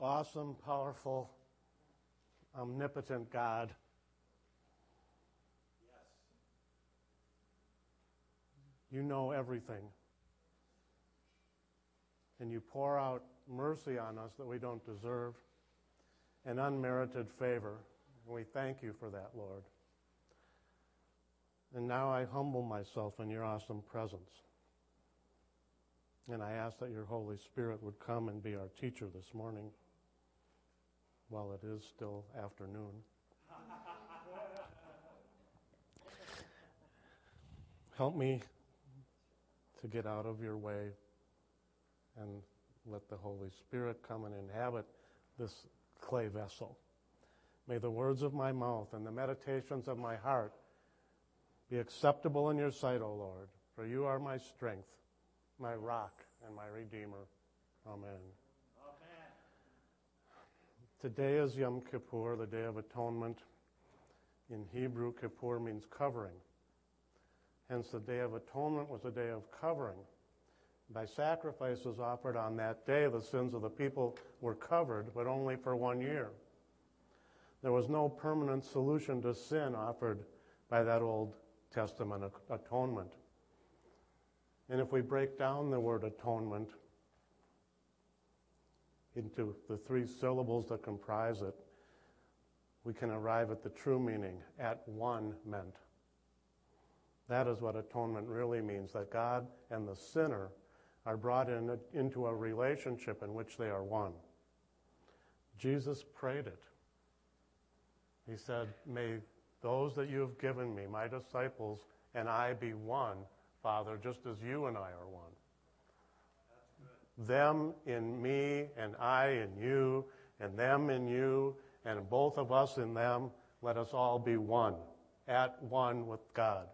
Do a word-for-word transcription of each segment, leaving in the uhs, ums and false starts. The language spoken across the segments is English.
awesome, powerful, omnipotent God. Yes. You know everything. And you pour out mercy on us that we don't deserve, and unmerited favor. And we thank you for that, Lord. And now I humble myself in your awesome presence. And I ask that your Holy Spirit would come and be our teacher this morning while it is still afternoon. Help me to get out of your way and let the Holy Spirit come and inhabit this clay vessel. May the words of my mouth and the meditations of my heart be acceptable in your sight, O Lord, for you are my strength, my rock, and my Redeemer. Amen. Amen. Today is Yom Kippur, the Day of Atonement. In Hebrew, Kippur means covering. Hence, the Day of Atonement was a day of covering. By sacrifices offered on that day, the sins of the people were covered, but only for one year. There was no permanent solution to sin offered by that Old Testament atonement. And if we break down the word atonement into the three syllables that comprise it, we can arrive at the true meaning. At one meant. That is what atonement really means, that God and the sinner are brought in, into a relationship in which they are one. Jesus prayed it. He said, may those that you have given me, my disciples, and I be one, Father, just as you and I are one. Them in me, and I in you, and them in you, and both of us in them, let us all be one, at one with God.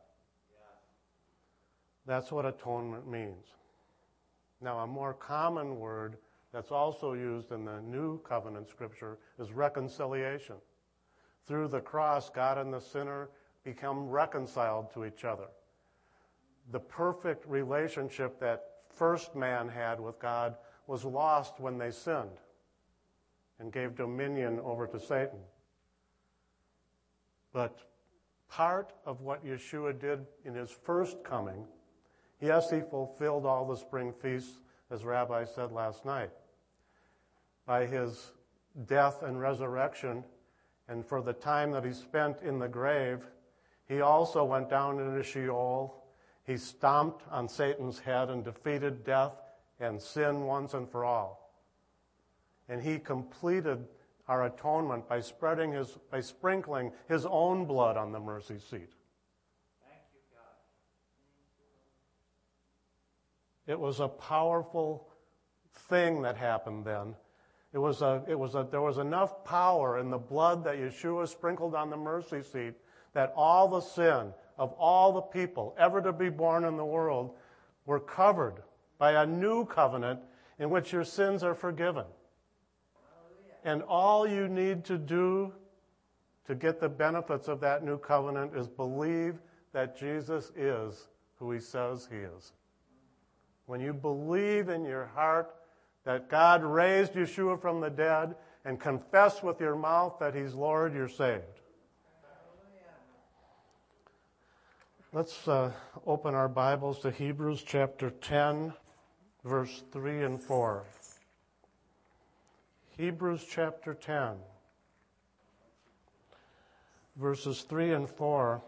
That's what atonement means. Now, a more common word that's also used in the New Covenant Scripture is reconciliation. Through the cross, God and the sinner become reconciled to each other. The perfect relationship that first man had with God was lost when they sinned and gave dominion over to Satan. But part of what Yeshua did in his first coming, yes, he fulfilled all the spring feasts, as Rabbi said last night. By his death and resurrection, and for the time that he spent in the grave, he also went down into Sheol. He stomped on Satan's head and defeated death and sin once and for all. And he completed our atonement by spreading his, by sprinkling his own blood on the mercy seat. Thank you, God. It was a powerful thing that happened then. It was a, it was a, there was enough power in the blood that Yeshua sprinkled on the mercy seat that all the sin of all the people ever to be born in the world were covered by a new covenant in which your sins are forgiven. And all you need to do to get the benefits of that new covenant is believe that Jesus is who he says he is. When you believe in your heart that God raised Yeshua from the dead and confess with your mouth that he's Lord, you're saved. Let's uh, open our Bibles to Hebrews chapter ten, verse three and four. Hebrews chapter ten, verses three and four.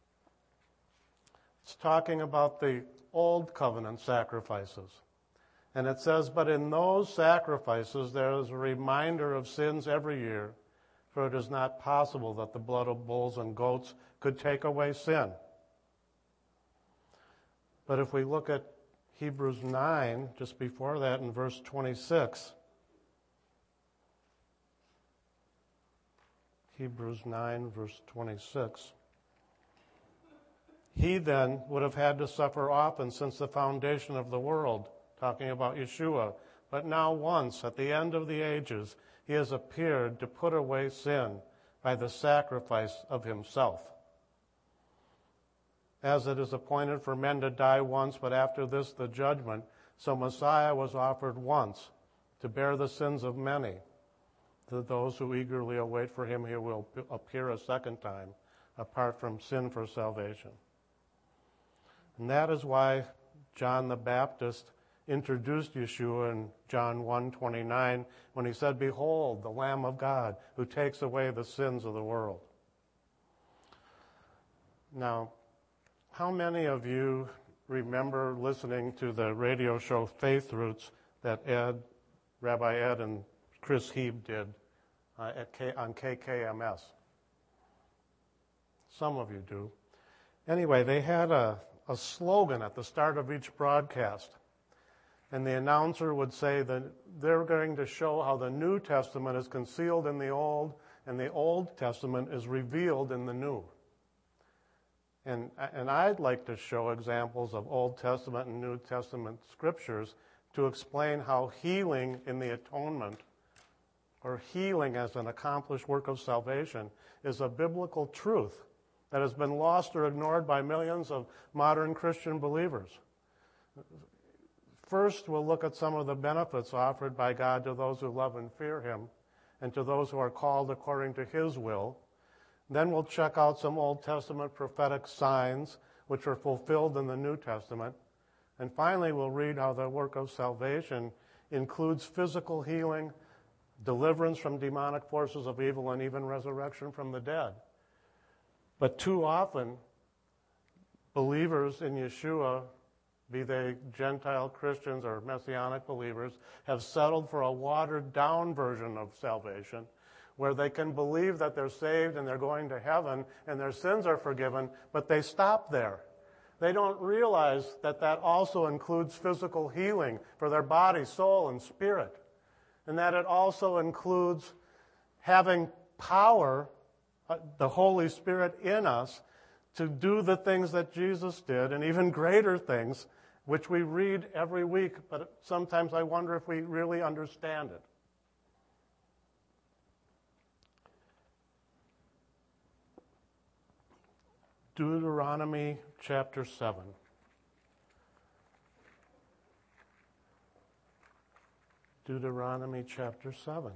It's talking about the old covenant sacrifices. And it says, but in those sacrifices there is a reminder of sins every year, for it is not possible that the blood of bulls and goats could take away sin. But if we look at Hebrews nine, just before that in verse twenty-six, Hebrews nine, verse twenty-six, he then would have had to suffer often since the foundation of the world, talking about Yeshua. But now once, at the end of the ages, he has appeared to put away sin by the sacrifice of himself. As it is appointed for men to die once, but after this the judgment, so Messiah was offered once to bear the sins of many. To those who eagerly await for him, he will appear a second time, apart from sin for salvation. And that is why John the Baptist introduced Yeshua in John one twenty-nine when he said, "Behold, the Lamb of God who takes away the sins of the world." Now, how many of you remember listening to the radio show Faith Roots that Ed, Rabbi Ed and Chris Heeb did uh, at K, on K K M S? Some of you do. Anyway, they had a, a slogan at the start of each broadcast. And the announcer would say that they're going to show how the New Testament is concealed in the Old and the Old Testament is revealed in the New. And, and I'd like to show examples of Old Testament and New Testament scriptures to explain how healing in the atonement, or healing as an accomplished work of salvation, is a biblical truth that has been lost or ignored by millions of modern Christian believers. First, we'll look at some of the benefits offered by God to those who love and fear him and to those who are called according to his will. Then we'll check out some Old Testament prophetic signs which are fulfilled in the New Testament. And finally, we'll read how the work of salvation includes physical healing, deliverance from demonic forces of evil, and even resurrection from the dead. But too often, believers in Yeshua, be they Gentile Christians or Messianic believers, have settled for a watered-down version of salvation where they can believe that they're saved and they're going to heaven and their sins are forgiven, but they stop there. They don't realize that that also includes physical healing for their body, soul, and spirit, and that it also includes having power, uh, the Holy Spirit in us, to do the things that Jesus did and even greater things, which we read every week, but sometimes I wonder if we really understand it. Deuteronomy chapter seven. Deuteronomy chapter seven.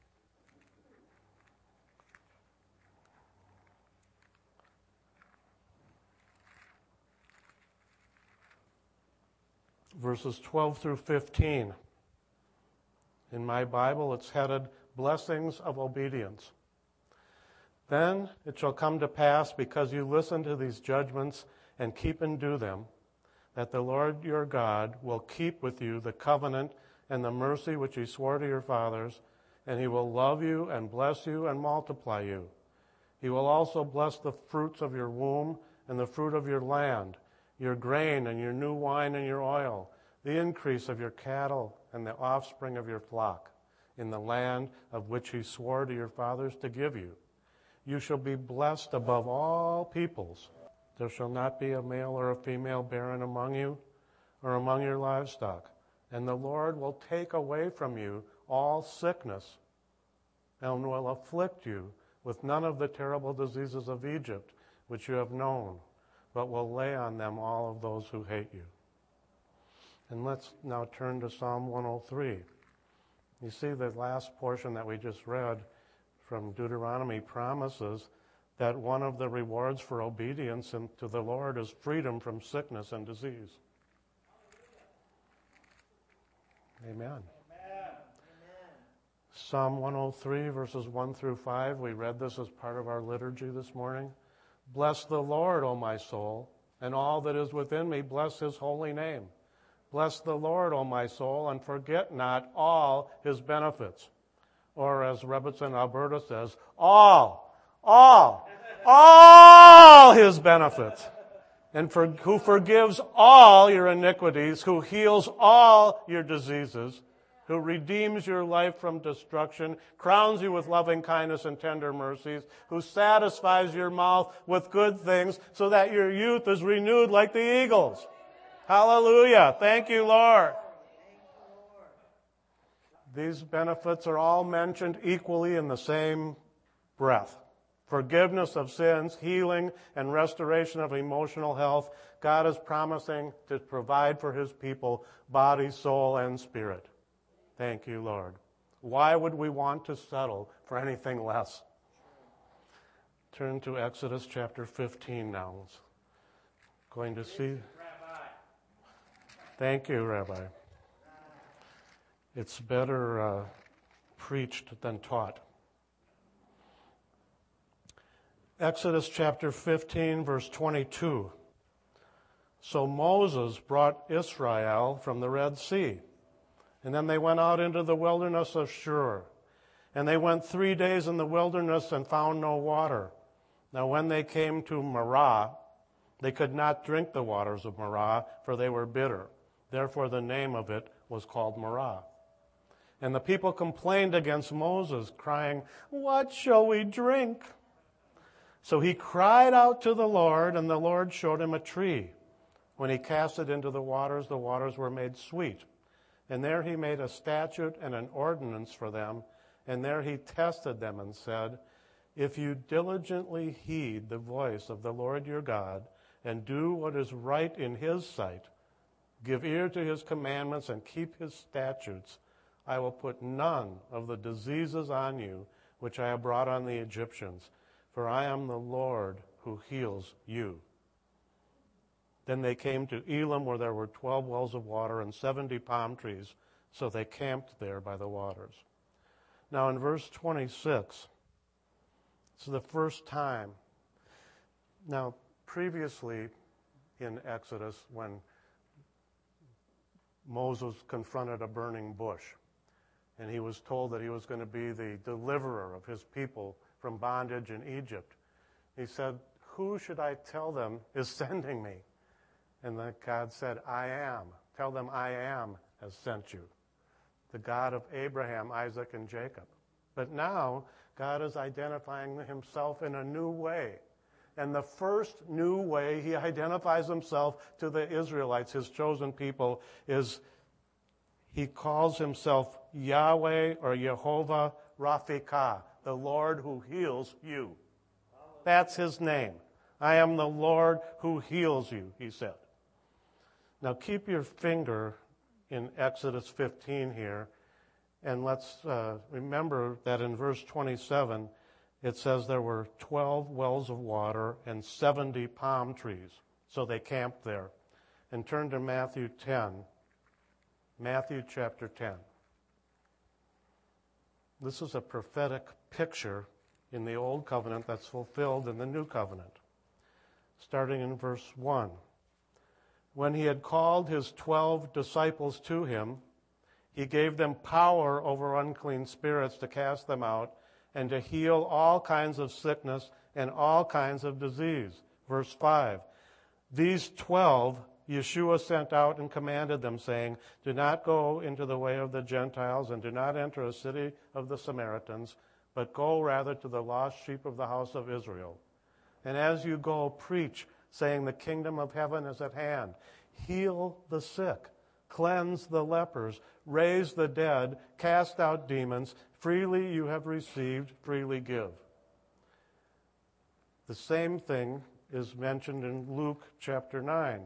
Verses twelve through fifteen. In my Bible, it's headed Blessings of Obedience. Then it shall come to pass, because you listen to these judgments and keep and do them, that the Lord your God will keep with you the covenant and the mercy which he swore to your fathers, and he will love you and bless you and multiply you. He will also bless the fruits of your womb and the fruit of your land, your grain and your new wine and your oil, the increase of your cattle and the offspring of your flock, in the land of which he swore to your fathers to give you. You shall be blessed above all peoples. There shall not be a male or a female barren among you or among your livestock. And the Lord will take away from you all sickness and will afflict you with none of the terrible diseases of Egypt, which you have known, but will lay on them all of those who hate you. And let's now turn to Psalm one oh three. You see, the last portion that we just read from Deuteronomy promises that one of the rewards for obedience to the Lord is freedom from sickness and disease. Amen. Amen. Amen. Psalm one oh three, verses one through five, we read this as part of our liturgy this morning. Bless the Lord, O my soul, and all that is within me, bless his holy name. Bless the Lord, O my soul, and forget not all his benefits. Or as Rebbetzin Alberta says, all, all, all his benefits. And for, who forgives all your iniquities, who heals all your diseases, who redeems your life from destruction, crowns you with loving kindness and tender mercies, who satisfies your mouth with good things so that your youth is renewed like the eagles. Hallelujah. Thank you, Lord. These benefits are all mentioned equally in the same breath. Forgiveness of sins, healing, and restoration of emotional health. God is promising to provide for his people body, soul, and spirit. Thank you, Lord. Why would we want to settle for anything less? Turn to Exodus chapter fifteen now. Going to see. Rabbi. Thank you, Rabbi. It's better uh, preached than taught. Exodus chapter fifteen, verse twenty-two. So Moses brought Israel from the Red Sea, and then they went out into the wilderness of Shur. And they went three days in the wilderness and found no water. Now when they came to Marah, they could not drink the waters of Marah, for they were bitter. Therefore the name of it was called Marah. And the people complained against Moses, crying, "What shall we drink?" So he cried out to the Lord, and the Lord showed him a tree. When he cast it into the waters, the waters were made sweet. And there he made a statute and an ordinance for them, and there he tested them and said, "If you diligently heed the voice of the Lord your God, and do what is right in his sight, give ear to his commandments and keep his statutes, I will put none of the diseases on you which I have brought on the Egyptians, for I am the Lord who heals you." Then they came to Elim, where there were twelve wells of water and seventy palm trees, so they camped there by the waters. Now in verse twenty-six, it's the first time. Now, previously in Exodus, when Moses confronted a burning bush, and he was told that he was going to be the deliverer of his people from bondage in Egypt, he said, "Who should I tell them is sending me?" And then God said, "I am. Tell them I am has sent you." The God of Abraham, Isaac, and Jacob. But now, God is identifying himself in a new way. And the first new way he identifies himself to the Israelites, his chosen people, is he calls himself Yahweh or Jehovah Rapha, the Lord who heals you. That's his name. "I am the Lord who heals you," he said. Now keep your finger in Exodus fifteen here, and let's uh, remember that in verse twenty-seven, it says there were twelve wells of water and seventy palm trees. So they camped there. And turn to Matthew ten. Matthew chapter ten. This is a prophetic picture in the Old Covenant that's fulfilled in the New Covenant. Starting in verse one. When he had called his twelve disciples to him, he gave them power over unclean spirits to cast them out and to heal all kinds of sickness and all kinds of disease. Verse five. These twelve Yeshua sent out and commanded them, saying, "Do not go into the way of the Gentiles, and do not enter a city of the Samaritans, but go rather to the lost sheep of the house of Israel. And as you go, preach, saying, the kingdom of heaven is at hand. Heal the sick, cleanse the lepers, raise the dead, cast out demons. Freely you have received, freely give." The same thing is mentioned in Luke chapter nine,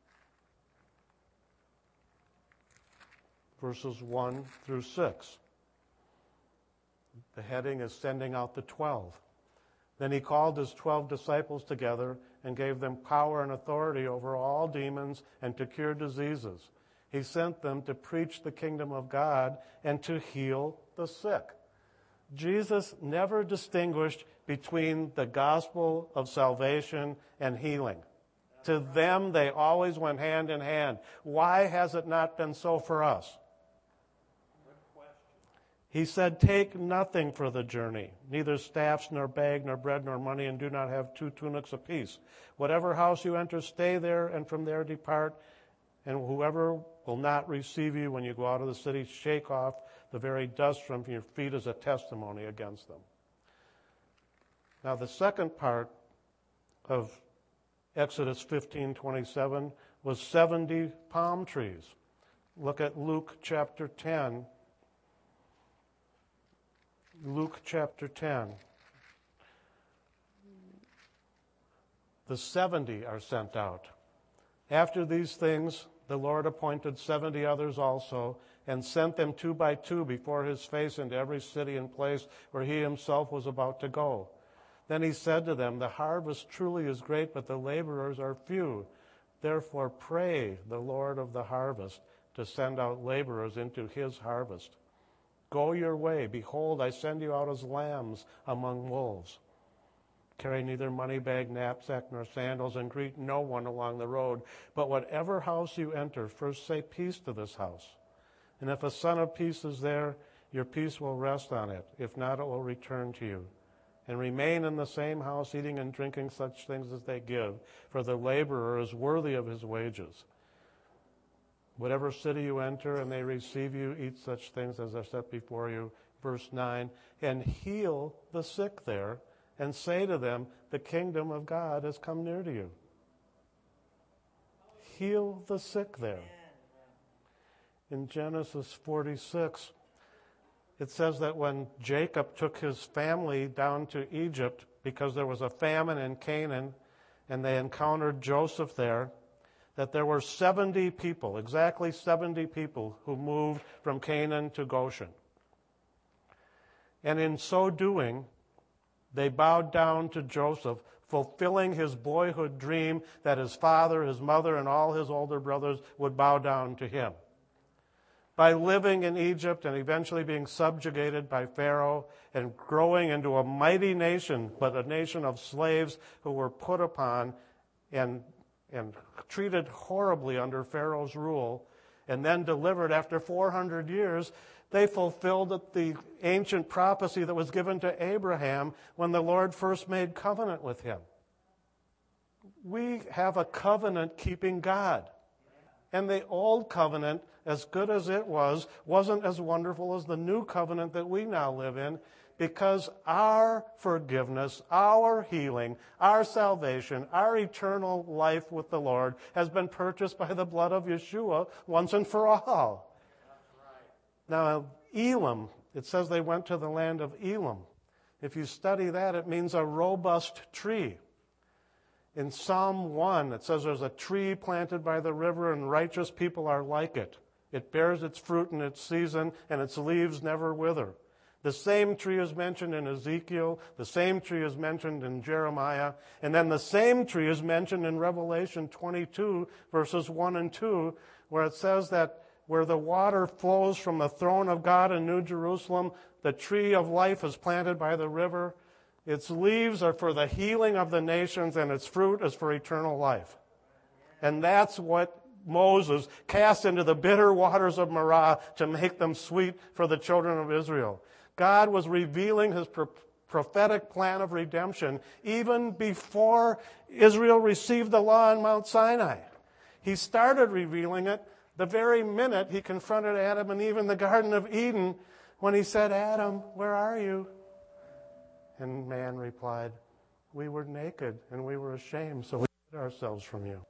verses one through six. The heading is sending out the twelve. Then he called his twelve disciples together and gave them power and authority over all demons and to cure diseases. He sent them to preach the kingdom of God and to heal the sick. Jesus never distinguished between the gospel of salvation and healing. To them, they always went hand in hand. Why has it not been so for us? He said, "Take nothing for the journey, neither staffs, nor bag, nor bread, nor money, and do not have two tunics apiece. Whatever house you enter, stay there, and from there depart. And whoever will not receive you when you go out of the city, shake off the very dust from your feet as a testimony against them." Now the second part of Exodus fifteen twenty-seven was seventy palm trees. Look at Luke chapter ten. Luke chapter ten. The seventy are sent out. After these things, The Lord appointed seventy others also, and sent them two by two before his face into every city and place where he himself was about to go. Then he said to them, the harvest truly is great, but the laborers are few. Therefore pray the Lord of the harvest to send out laborers into his harvest. Go your way. Behold, I send you out as lambs among wolves. Carry neither money bag, knapsack, nor sandals, and greet no one along the road. But whatever house you enter, first say peace to this house. And if a son of peace is there, your peace will rest on it. If not, it will return to you. And remain in the same house, eating and drinking such things as they give, for the laborer is worthy of his wages. Whatever city you enter and they receive you, eat such things as are set before you. Verse nine, and heal the sick there, and say to them, the kingdom of God has come near to you. Heal the sick there. In Genesis forty-six, it says that when Jacob took his family down to Egypt because there was a famine in Canaan and they encountered Joseph there, that there were seventy people, exactly seventy people, who moved from Canaan to Goshen. And in so doing, they bowed down to Joseph, fulfilling his boyhood dream that his father, his mother, and all his older brothers would bow down to him. By living in Egypt and eventually being subjugated by Pharaoh and growing into a mighty nation, but a nation of slaves who were put upon and, and treated horribly under Pharaoh's rule, and then delivered after four hundred years, they fulfilled the ancient prophecy that was given to Abraham when the Lord first made covenant with him. We have a covenant-keeping God. And the old covenant, as good as it was, wasn't as wonderful as the new covenant that we now live in, because our forgiveness, our healing, our salvation, our eternal life with the Lord has been purchased by the blood of Yeshua once and for all. Now, Elam, it says they went to the land of Elam. If you study that, it means a robust tree. In Psalm one, it says there's a tree planted by the river and righteous people are like it. It bears its fruit in its season and its leaves never wither. The same tree is mentioned in Ezekiel, the same tree is mentioned in Jeremiah, and then the same tree is mentioned in Revelation twenty-two, verses one and two, where it says that where the water flows from the throne of God in New Jerusalem, the tree of life is planted by the river. Its leaves are for the healing of the nations, and its fruit is for eternal life. And that's what Moses cast into the bitter waters of Marah to make them sweet for the children of Israel. God was revealing his pro- prophetic plan of redemption even before Israel received the law on Mount Sinai. He started revealing it the very minute he confronted Adam and Eve in the Garden of Eden when he said, Adam, where are you? And man replied, we were naked and we were ashamed, so we hid ourselves from you.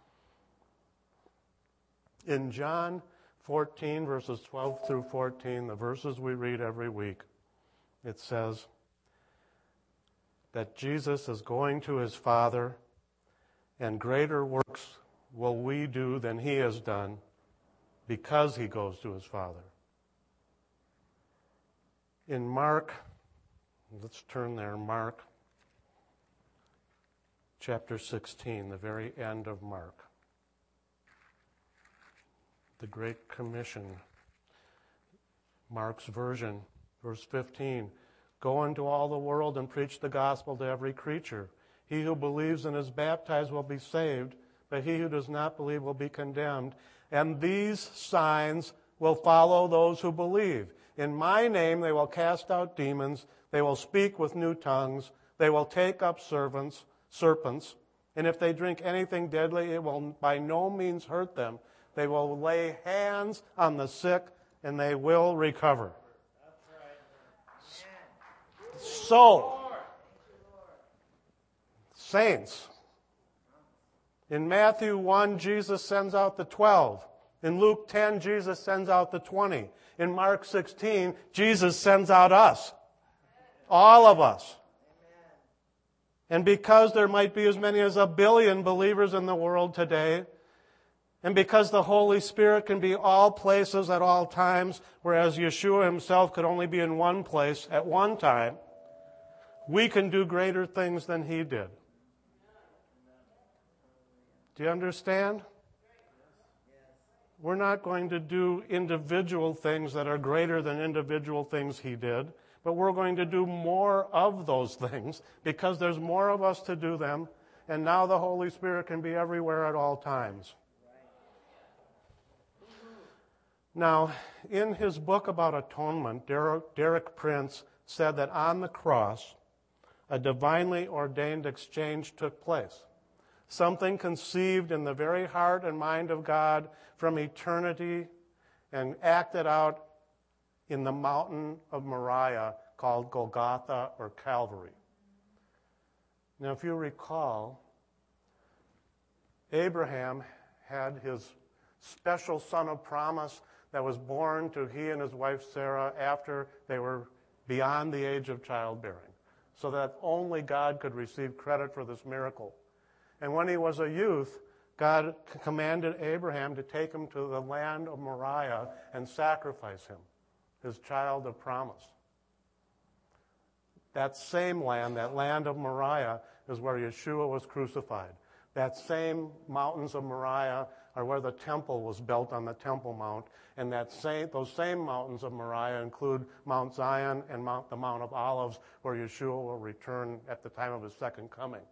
In John fourteen, verses twelve through fourteen, the verses we read every week, it says that Jesus is going to his Father, and greater works will we do than he has done because he goes to his Father. In Mark, let's turn there, Mark chapter sixteen, the very end of Mark. The Great Commission, Mark's version, verse fifteen. Go into all the world and preach the gospel to every creature. He who believes and is baptized will be saved, but he who does not believe will be condemned. And these signs will follow those who believe. In my name they will cast out demons. They will speak with new tongues. They will take up servants, serpents. And if they drink anything deadly, it will by no means hurt them. They will lay hands on the sick, and they will recover. That's right. So, saints, in Matthew one, Jesus sends out the twelve. In Luke ten, Jesus sends out the twenty. In Mark sixteen, Jesus sends out us. All of us. And because there might be as many as a billion believers in the world today, And because the Holy Spirit can be all places at all times, whereas Yeshua himself could only be in one place at one time, we can do greater things than he did. Do you understand? We're not going to do individual things that are greater than individual things he did, but we're going to do more of those things because there's more of us to do them, and now the Holy Spirit can be everywhere at all times. Now, in his book about atonement, Derek, Derek Prince said that on the cross, a divinely ordained exchange took place. Something conceived in the very heart and mind of God from eternity and acted out in the mountain of Moriah called Golgotha or Calvary. Now, if you recall, Abraham had his special son of promise that was born to he and his wife Sarah after they were beyond the age of childbearing, so that only God could receive credit for this miracle. And when he was a youth, God commanded Abraham to take him to the land of Moriah and sacrifice him, his child of promise. That same land, that land of Moriah, is where Yeshua was crucified. That same mountains of Moriah are where the temple was built on the Temple Mount, and that same, those same mountains of Moriah include Mount Zion and Mount, the Mount of Olives, where Yeshua will return at the time of his second coming.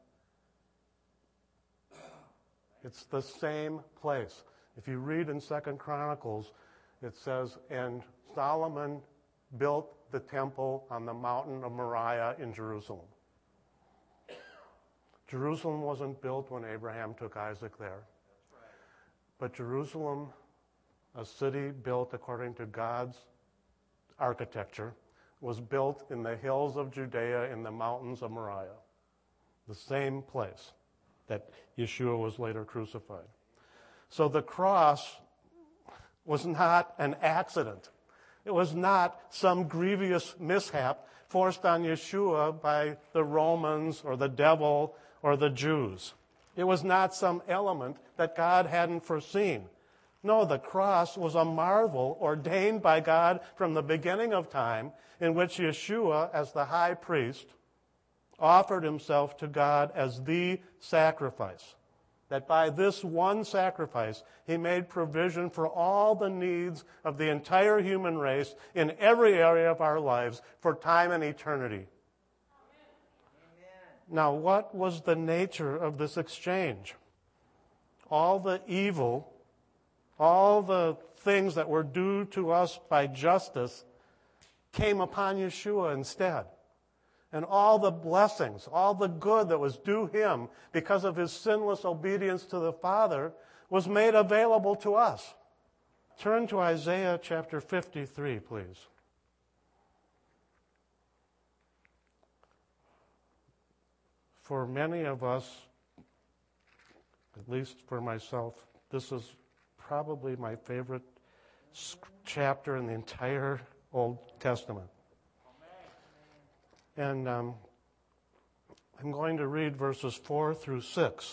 It's the same place. If you read in Second Chronicles, it says, and Solomon built the temple on the mountain of Moriah in Jerusalem. Jerusalem wasn't built when Abraham took Isaac there. But Jerusalem, a city built according to God's architecture, was built in the hills of Judea in the mountains of Moriah, the same place that Yeshua was later crucified. So the cross was not an accident. It was not some grievous mishap forced on Yeshua by the Romans or the devil or the Jews. It was not some element that God hadn't foreseen. No, the cross was a marvel ordained by God from the beginning of time, in which Yeshua, as the high priest, offered himself to God as the sacrifice. That by this one sacrifice, he made provision for all the needs of the entire human race in every area of our lives for time and eternity. Now, what was the nature of this exchange? All the evil, all the things that were due to us by justice came upon Yeshua instead. And all the blessings, all the good that was due him because of his sinless obedience to the Father was made available to us. Turn to Isaiah chapter fifty-three, please. For many of us, at least for myself, this is probably my favorite chapter in the entire Old Testament. And um, I'm going to read verses four through six.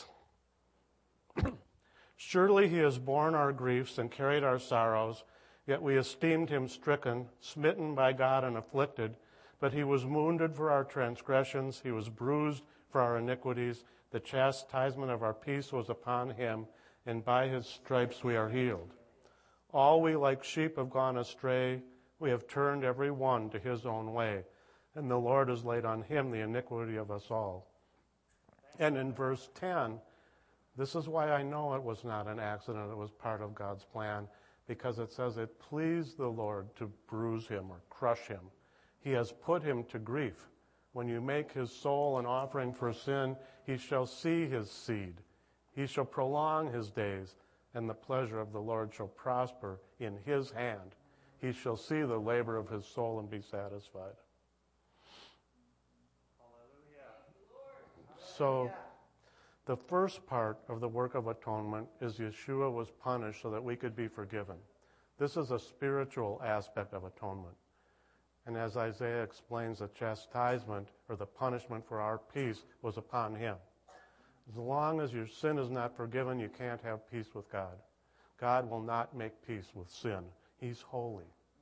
Surely he has borne our griefs and carried our sorrows, yet we esteemed him stricken, smitten by God and afflicted. But he was wounded for our transgressions, he was bruised for our iniquities. The chastisement of our peace was upon him, and by his stripes we are healed. All we like sheep have gone astray, we have turned every one to his own way, and the Lord has laid on him the iniquity of us all. And in verse ten, this is why I know it was not an accident, it was part of God's plan, because it says it pleased the Lord to bruise him or crush him. He has put him to grief. When you make his soul an offering for sin, he shall see his seed. He shall prolong his days, and the pleasure of the Lord shall prosper in his hand. He shall see the labor of his soul and be satisfied. So the first part of the work of atonement is Yeshua was punished so that we could be forgiven. This is a spiritual aspect of atonement. And as Isaiah explains, the chastisement or the punishment for our peace was upon him. As long as your sin is not forgiven, you can't have peace with God. God will not make peace with sin. He's holy.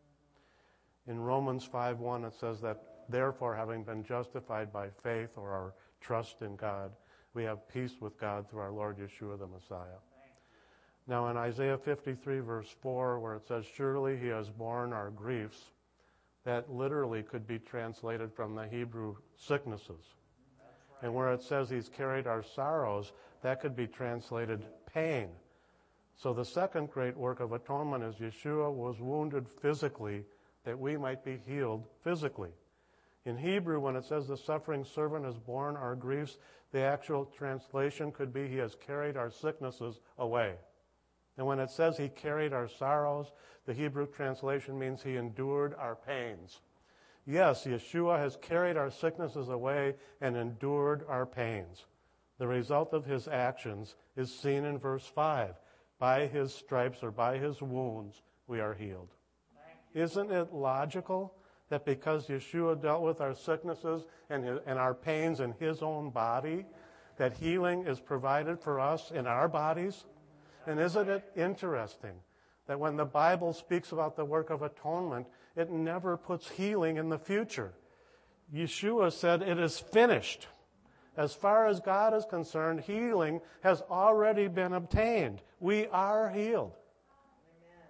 In Romans five one, it says that, therefore, having been justified by faith or our trust in God, we have peace with God through our Lord Yeshua the Messiah. Now in Isaiah fifty-three, verse four, where it says, surely he has borne our griefs, that literally could be translated from the Hebrew sicknesses. And where it says he's carried our sorrows, that could be translated pain. So the second great work of atonement is Yeshua was wounded physically that we might be healed physically. In Hebrew, when it says the suffering servant has borne our griefs, the actual translation could be he has carried our sicknesses away. And when it says he carried our sorrows, the Hebrew translation means he endured our pains. Yes, Yeshua has carried our sicknesses away and endured our pains. The result of his actions is seen in verse five. By his stripes or by his wounds, we are healed. Isn't it logical that because Yeshua dealt with our sicknesses and, his, and our pains in his own body, that healing is provided for us in our bodies? And isn't it interesting that when the Bible speaks about the work of atonement, it never puts healing in the future? Yeshua said, it is finished. As far as God is concerned, healing has already been obtained. We are healed. Amen.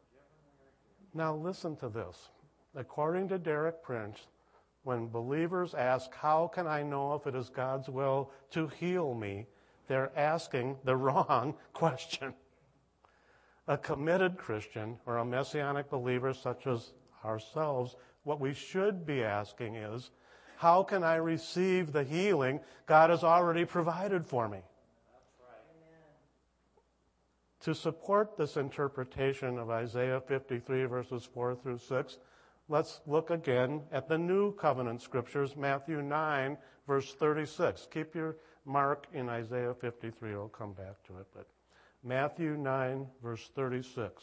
Now listen to this. According to Derek Prince, when believers ask, how can I know if it is God's will to heal me? They're asking the wrong question. A committed Christian or a messianic believer such as ourselves, what we should be asking is, how can I receive the healing God has already provided for me? That's right. Amen. To support this interpretation of Isaiah fifty-three, verses four through six, let's look again at the New Covenant Scriptures, Matthew nine, verse thirty-six. Keep your mark in Isaiah fifty-three. I'll come back to it. But Matthew nine, verse thirty-six.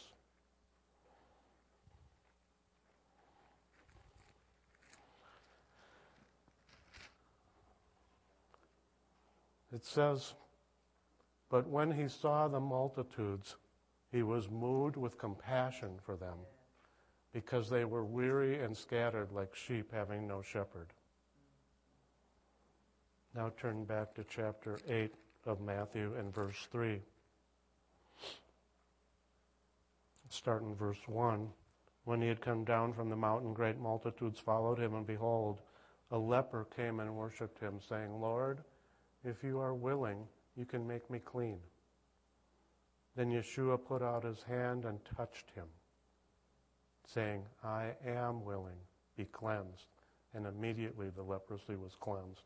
It says, but when he saw the multitudes, he was moved with compassion for them, because they were weary and scattered like sheep having no shepherd. Now turn back to chapter eight of Matthew and verse three. Start in verse one. When he had come down from the mountain, great multitudes followed him, and behold, a leper came and worshipped him, saying, Lord, if you are willing, you can make me clean. Then Yeshua put out his hand and touched him, saying, I am willing, be cleansed. And immediately the leprosy was cleansed.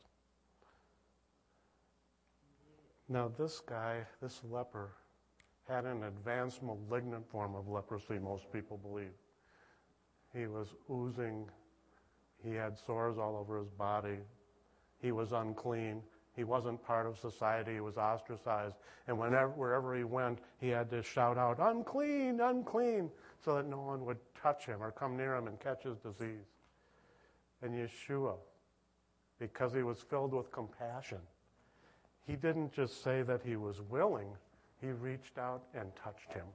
Now this guy, this leper, had an advanced malignant form of leprosy, most people believe. He was oozing. He had sores all over his body. He was unclean. He wasn't part of society. He was ostracized. And whenever, wherever he went, he had to shout out, unclean, unclean, so that no one would touch him or come near him and catch his disease. And Yeshua, because he was filled with compassion, he didn't just say that he was willing, he reached out and touched him.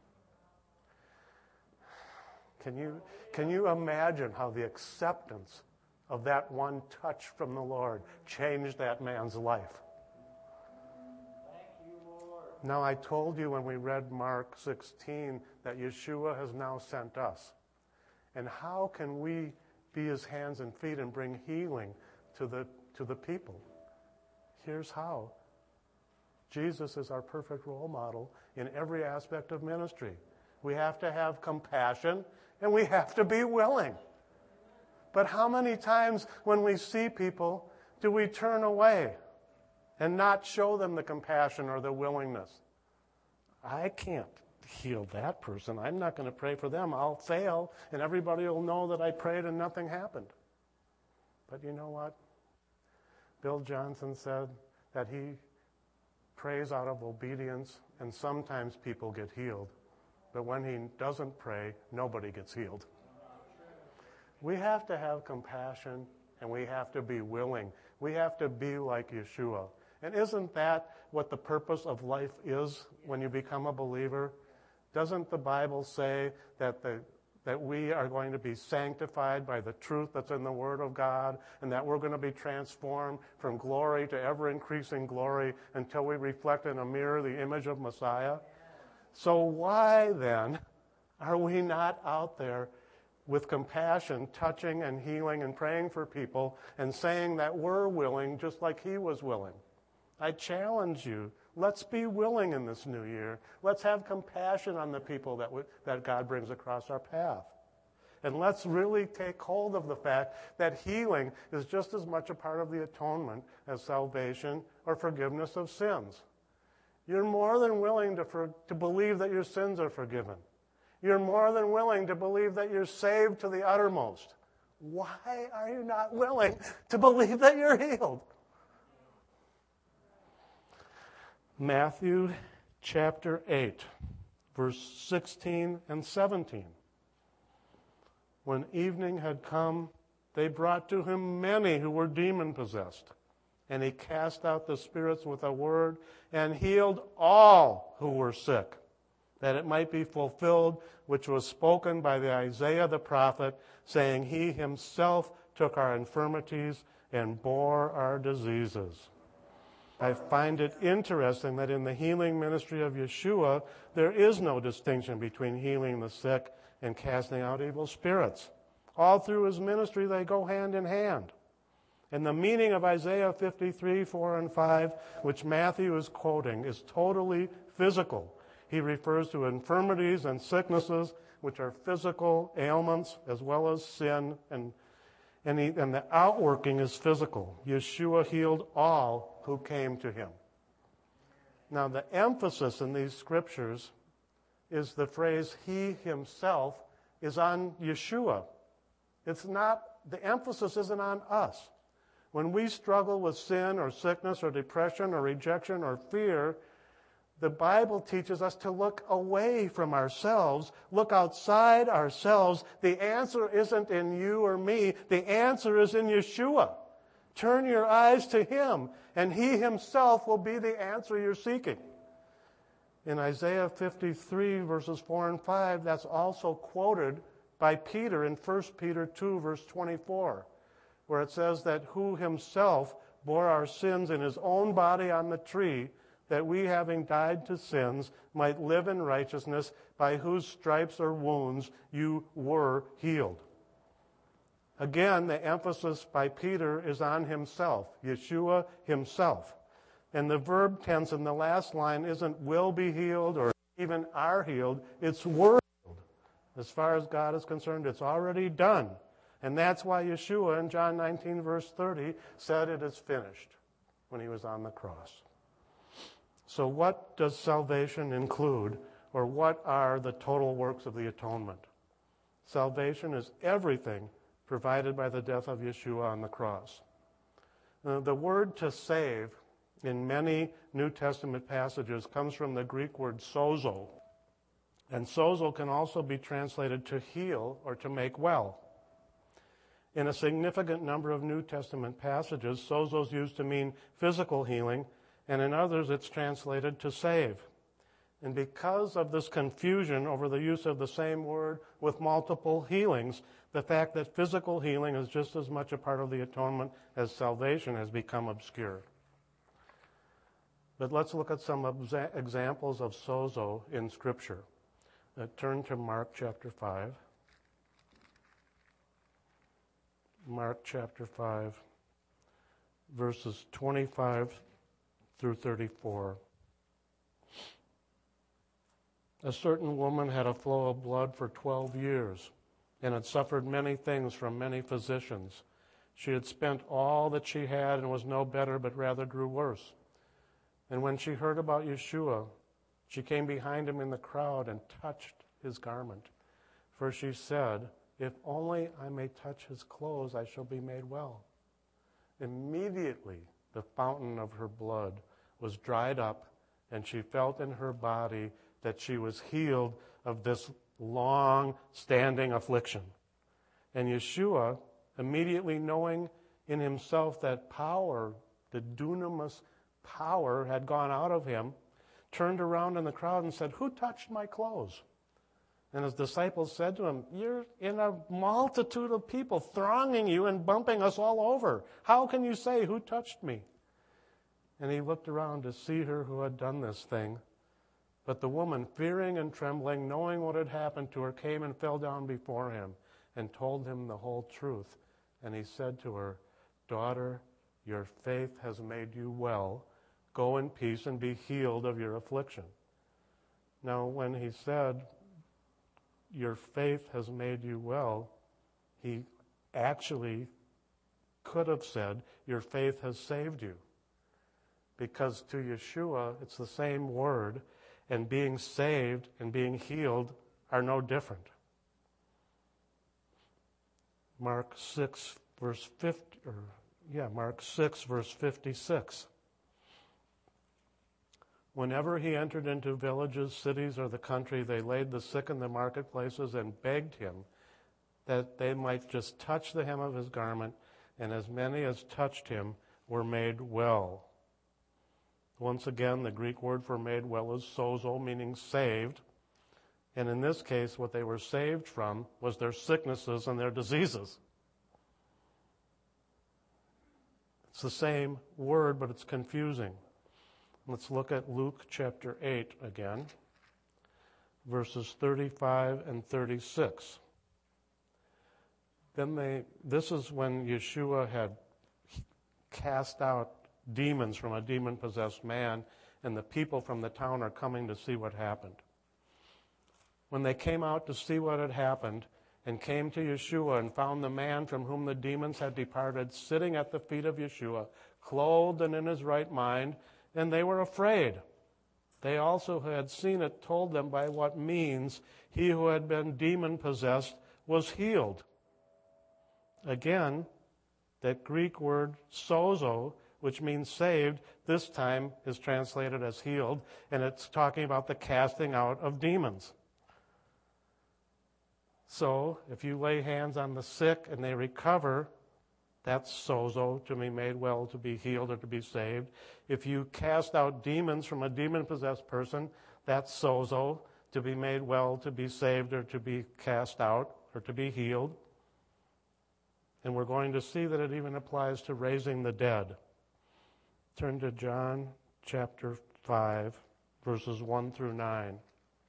Can you, can you imagine how the acceptance of that one touch from the Lord changed that man's life? Thank you, Lord. Now, I told you when we read Mark sixteen that Yeshua has now sent us. And how can we be his hands and feet and bring healing to the, to the people? Here's how. Jesus is our perfect role model in every aspect of ministry. We have to have compassion, and we have to be willing. But how many times when we see people do we turn away and not show them the compassion or the willingness? I can't heal that person. I'm not going to pray for them. I'll fail, and everybody will know that I prayed and nothing happened. But you know what? Bill Johnson said that he prays out of obedience, and sometimes people get healed. But when he doesn't pray, nobody gets healed. We have to have compassion, and we have to be willing. We have to be like Yeshua. And isn't that what the purpose of life is when you become a believer? Doesn't the Bible say that the that we are going to be sanctified by the truth that's in the Word of God, and that we're going to be transformed from glory to ever-increasing glory until we reflect in a mirror the image of Messiah? So why then are we not out there with compassion, touching and healing and praying for people and saying that we're willing just like he was willing? I challenge you. Let's be willing in this new year. Let's have compassion on the people that, we, that God brings across our path. And let's really take hold of the fact that healing is just as much a part of the atonement as salvation or forgiveness of sins. You're more than willing to, for, to believe that your sins are forgiven. You're more than willing to believe that you're saved to the uttermost. Why are you not willing to believe that you're healed? Matthew chapter eight, verse sixteen and seventeen. When evening had come, they brought to him many who were demon-possessed, and he cast out the spirits with a word and healed all who were sick, that it might be fulfilled which was spoken by the Isaiah the prophet, saying, he himself took our infirmities and bore our diseases. I find it interesting that in the healing ministry of Yeshua, there is no distinction between healing the sick and casting out evil spirits. All through his ministry, they go hand in hand. And the meaning of Isaiah fifty-three, four and five, which Matthew is quoting, is totally physical. He refers to infirmities and sicknesses, which are physical ailments, as well as sin, and, and, he, and the outworking is physical. Yeshua healed all who came to him. Now, the emphasis in these scriptures is the phrase, he himself, is on Yeshua. It's not, the emphasis isn't on us. When we struggle with sin or sickness or depression or rejection or fear, the Bible teaches us to look away from ourselves, look outside ourselves. The answer isn't in you or me. The answer is in Yeshua. Turn your eyes to him, and he himself will be the answer you're seeking. In Isaiah fifty-three, verses four and five, that's also quoted by Peter in First Peter two, verse twenty-four, where it says that who himself bore our sins in his own body on the tree, that we, having died to sins, might live in righteousness, by whose stripes or wounds you were healed. Again, the emphasis by Peter is on himself, Yeshua himself. And the verb tense in the last line isn't will be healed or even are healed, it's were healed. As far as God is concerned, it's already done. And that's why Yeshua in John nineteen, verse thirty, said it is finished when he was on the cross. So what does salvation include, or what are the total works of the atonement? Salvation is everything provided by the death of Yeshua on the cross. Uh, the word to save in many New Testament passages comes from the Greek word sozo. And sozo can also be translated to heal or to make well. In a significant number of New Testament passages, sozo is used to mean physical healing, and in others it's translated to save. And because of this confusion over the use of the same word with multiple healings, the fact that physical healing is just as much a part of the atonement as salvation has become obscure. But let's look at some exa- examples of sozo in Scripture. Uh, turn to Mark chapter five. Mark chapter five, verses twenty-five through thirty-four. A certain woman had a flow of blood for twelve years and had suffered many things from many physicians. She had spent all that she had and was no better, but rather grew worse. And when she heard about Yeshua, she came behind him in the crowd and touched his garment. For she said, if only I may touch his clothes, I shall be made well. Immediately, the fountain of her blood was dried up, and she felt in her body that she was healed of this long-standing affliction. And Yeshua, immediately knowing in himself that power, the dunamis power, had gone out of him, turned around in the crowd and said, "Who touched my clothes?" And his disciples said to him, "You're in a multitude of people thronging you and bumping us all over. How can you say, 'Who touched me?'" And he looked around to see her who had done this thing. But the woman, fearing and trembling, knowing what had happened to her, came and fell down before him and told him the whole truth. And he said to her, "Daughter, your faith has made you well. Go in peace and be healed of your affliction." Now, when he said, "Your faith has made you well," he actually could have said, "Your faith has saved you." Because to Yeshua, it's the same word, and being saved and being healed are no different. Mark six, verse fifty, or yeah, Mark six, verse fifty-six. Whenever he entered into villages, cities, or the country, they laid the sick in the marketplaces and begged him that they might just touch the hem of his garment, and as many as touched him were made well. Once again, the Greek word for made well is sozo, meaning saved. And in this case, what they were saved from was their sicknesses and their diseases. It's the same word, but it's confusing. Let's look at Luke chapter eight again, verses thirty-five and thirty-six. Then they, this is when Yeshua had cast out demons from a demon-possessed man, and the people from the town are coming to see what happened. When they came out to see what had happened and came to Yeshua and found the man from whom the demons had departed sitting at the feet of Yeshua, clothed and in his right mind, and they were afraid. They also who had seen it told them by what means he who had been demon-possessed was healed. Again, that Greek word sozo, which means saved, this time is translated as healed, and it's talking about the casting out of demons. So, if you lay hands on the sick and they recover, that's sozo, to be made well, to be healed, or to be saved. If you cast out demons from a demon-possessed person, that's sozo, to be made well, to be saved, or to be cast out, or to be healed. And we're going to see that it even applies to raising the dead. Turn to John chapter five, verses one through nine.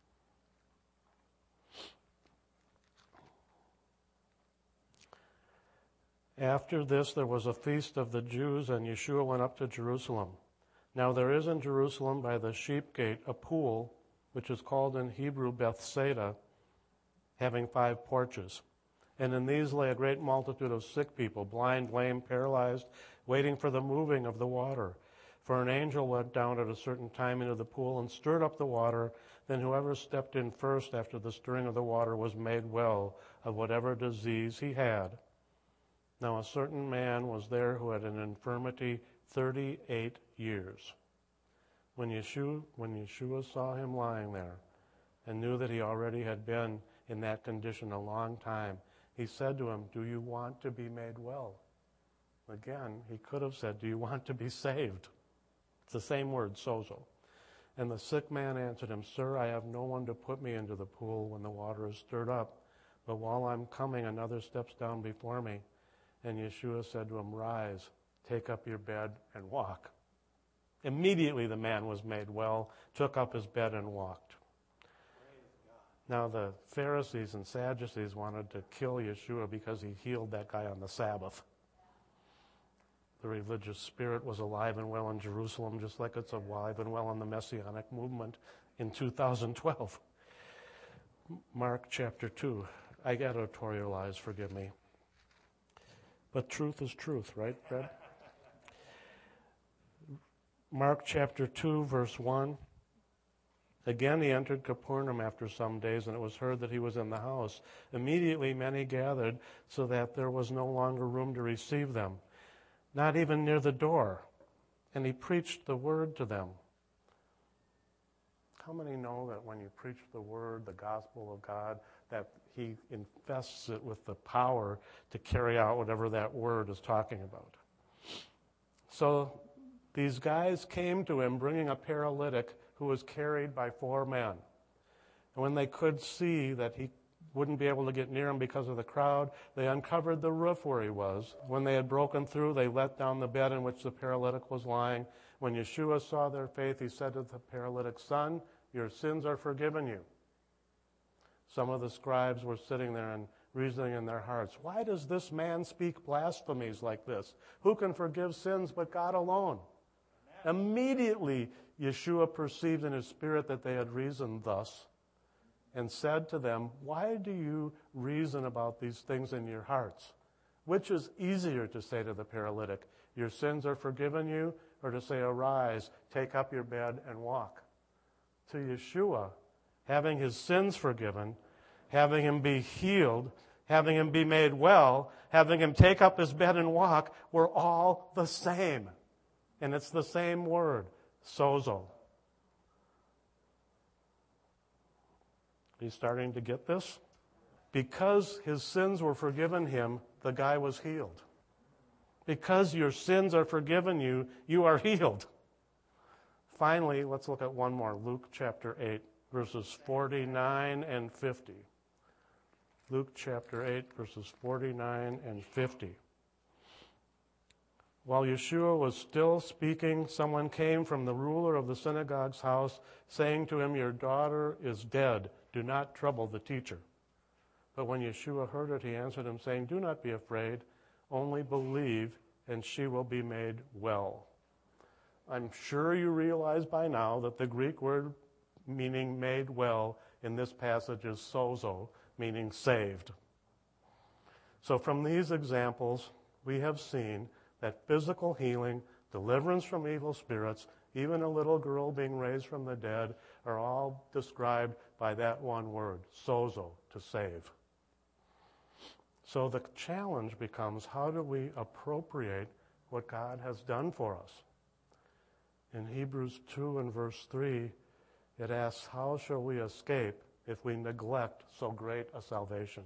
After this, there was a feast of the Jews, and Yeshua went up to Jerusalem. Now there is in Jerusalem by the sheep gate a pool, which is called in Hebrew Bethsaida, having five porches. And in these lay a great multitude of sick people, blind, lame, paralyzed, waiting for the moving of the water. For an angel went down at a certain time into the pool and stirred up the water. Then whoever stepped in first after the stirring of the water was made well of whatever disease he had. Now a certain man was there who had an infirmity thirty-eight years. When Yeshua, when Yeshua saw him lying there and knew that he already had been in that condition a long time, he said to him, "Do you want to be made well?" Again, he could have said, "Do you want to be saved?" It's the same word, sozo. And the sick man answered him, "Sir, I have no one to put me into the pool when the water is stirred up. But while I'm coming, another steps down before me." And Yeshua said to him, "Rise, take up your bed and walk." Immediately the man was made well, took up his bed and walked. Now the Pharisees and Sadducees wanted to kill Yeshua because he healed that guy on the Sabbath. The religious spirit was alive and well in Jerusalem, just like it's alive and well in the Messianic movement in two thousand twelve. Mark chapter two. I editorialize, forgive me. But truth is truth, right, Fred? Mark chapter two, verse one. Again he entered Capernaum after some days, and it was heard that he was in the house. Immediately many gathered, so that there was no longer room to receive them, not even near the door. And he preached the word to them. How many know that when you preach the word, the gospel of God, that he invests it with the power to carry out whatever that word is talking about? So these guys came to him bringing a paralytic who was carried by four men. And when they could see that he wouldn't be able to get near him because of the crowd, they uncovered the roof where he was. When they had broken through, they let down the bed in which the paralytic was lying. When Yeshua saw their faith, he said to the paralytic, "Son, your sins are forgiven you." Some of the scribes were sitting there and reasoning in their hearts, "Why does this man speak blasphemies like this? Who can forgive sins but God alone?" Amen. Immediately, Yeshua perceived in his spirit that they had reasoned thus, and said to them, "Why do you reason about these things in your hearts? Which is easier to say to the paralytic, 'Your sins are forgiven you,' or to say, 'Arise, take up your bed and walk'?" To Yeshua, having his sins forgiven, having him be healed, having him be made well, having him take up his bed and walk, were all the same. And it's the same word, sozo. Are you starting to get this? Because his sins were forgiven him, the guy was healed. Because your sins are forgiven you, you are healed. Finally, let's look at one more. Luke chapter eight, verses forty-nine and fifty. Luke chapter eight, verses forty-nine and fifty. While Yeshua was still speaking, someone came from the ruler of the synagogue's house, saying to him, "Your daughter is dead. Do not trouble the teacher." But when Yeshua heard it, he answered him, saying, "Do not be afraid, only believe, and she will be made well." I'm sure you realize by now that the Greek word meaning made well in this passage is sozo, meaning saved. So from these examples, we have seen that physical healing, deliverance from evil spirits, even a little girl being raised from the dead, are all described by that one word, sozo, to save. So the challenge becomes, how do we appropriate what God has done for us? In Hebrews two and verse three, it asks, how shall we escape if we neglect so great a salvation?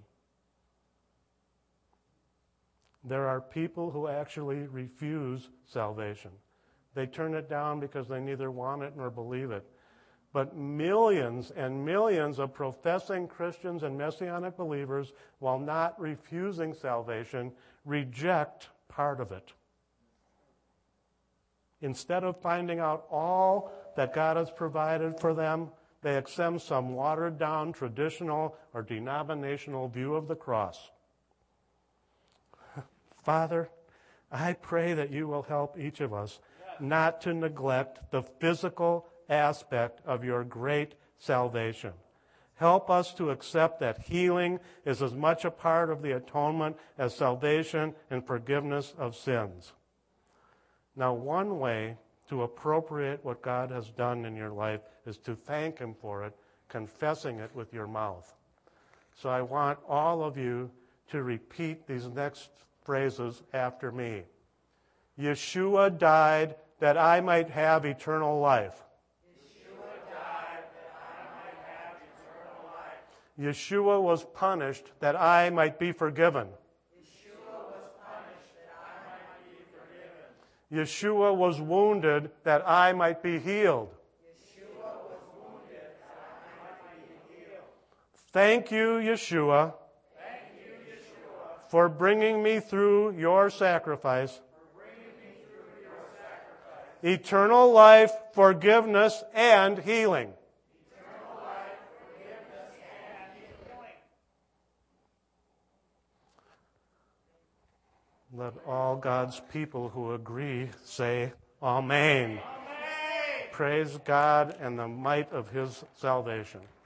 There are people who actually refuse salvation. They turn it down because they neither want it nor believe it. But millions and millions of professing Christians and Messianic believers, while not refusing salvation, reject part of it. Instead of finding out all that God has provided for them, they accept some watered-down traditional or denominational view of the cross. Father, I pray that you will help each of us not to neglect the physical aspect of your great salvation. Help us to accept that healing is as much a part of the atonement as salvation and forgiveness of sins. Now, one way to appropriate what God has done in your life is to thank him for it, confessing it with your mouth. So I want all of you to repeat these next phrases after me. Yeshua died that I might have eternal life. Yeshua died that I might have eternal life. Yeshua was punished that I might be forgiven. Yeshua was punished that I might be forgiven. Yeshua was wounded that I might be healed. Yeshua was wounded that I might be healed. Thank you, Yeshua, Thank you, Yeshua, for bringing me through your sacrifice, for bringing me through your sacrifice. eternal life, forgiveness, and healing. Eternal life, forgiveness, and healing. Let all God's people who agree say, Amen. Amen. Praise God and the might of his salvation.